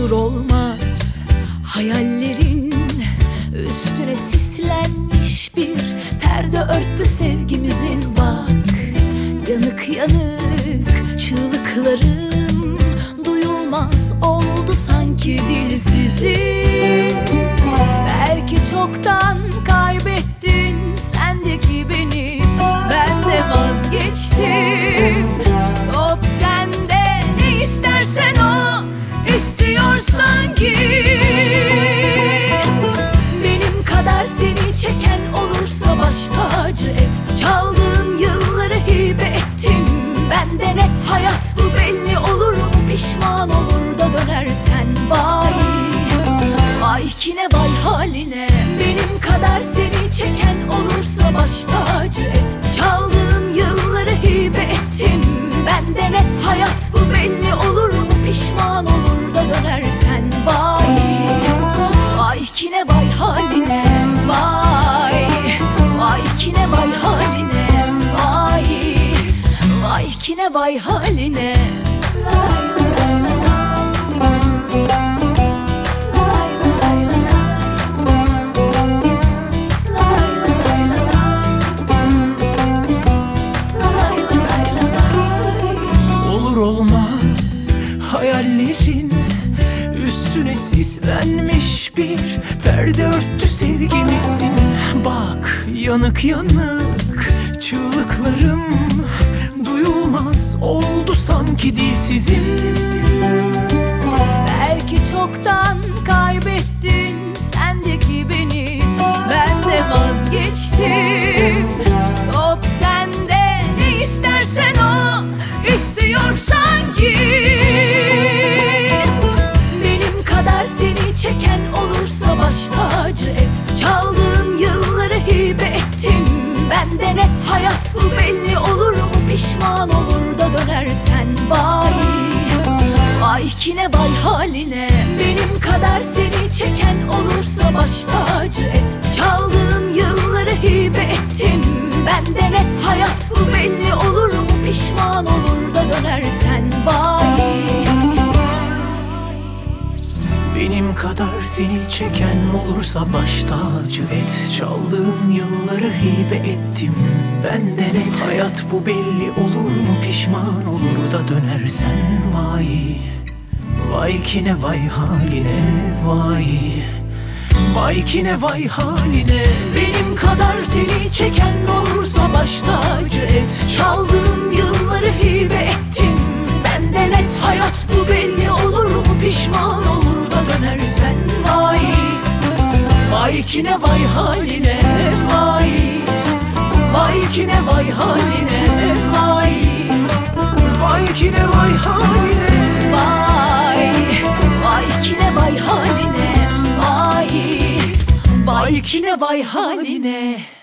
Olur olmaz hayallerin üstüne sislenmiş bir perde örttü sevgimizin. Bak, yanık yanık çığlıklarım duyulmaz oldu sanki dilsizim. Belki çoktan kaybettin sendeki beni, ben de vazgeçtim. Top sende, ne istersen o, istiyorsan git. Benim kadar seni çeken olursa baş tacı et. Çaldığın yılları hibe ettim ben de net. Hayat bu, belli olur mu, pişman olur da dönersen. Vay, vay kine vay haline. Benim kadar seni çeken olursa baş tacı et. Çaldığın yılları hibe ettim ben de net. Hayat bu, belli olur mu, pişman olur da dönersen. Vay, vay kine vay haline. Vay, vay kine vay haline. Vay, vay kine vay haline. Olur olmaz hayallerin üstüne sislenmiş bir perde örttü sevgimizin. Bak, yanık yanık çığlıklarım duyulmaz oldu sanki dilsizim. Belki çoktan kaybettin sendeki beni, ben de vazgeçtim. Top sende, ne istersen o, istiyorsan git. Benim kadar seni çeken olursa baş tacı et. Çaldığın yılları hibe ettim ben de net. Hayat bu, belli olur mu, pişman olur da dönersen. Vay, vay kine vay haline. Benim kadar seni çeken olursa baş tacı et. Çaldığın yılları hibe ettim ben de net. Hayat bu, belli olur mu, pişman olur da dönersen. Vay, Benim kadar seni çeken olursa baş tacı et. Çaldığın yılları hibe ettim ben de net. Hayat bu, belli olur mu, pişman olur da dönersen. Vay, vay kine vay haline. Vay, vay kine vay haline. benim kadar seni çeken olursa baş tacı et. Çaldığın yılları hibe ettim ben de net. Hayat bu, belli olur mu, pişman olur da dönersen. Vay, vay kine vay haline. Vay, vay kine vay haline. Vay, Vay kine vay haline. vay, vay kine vay haline. Vay, vay kine vay haline.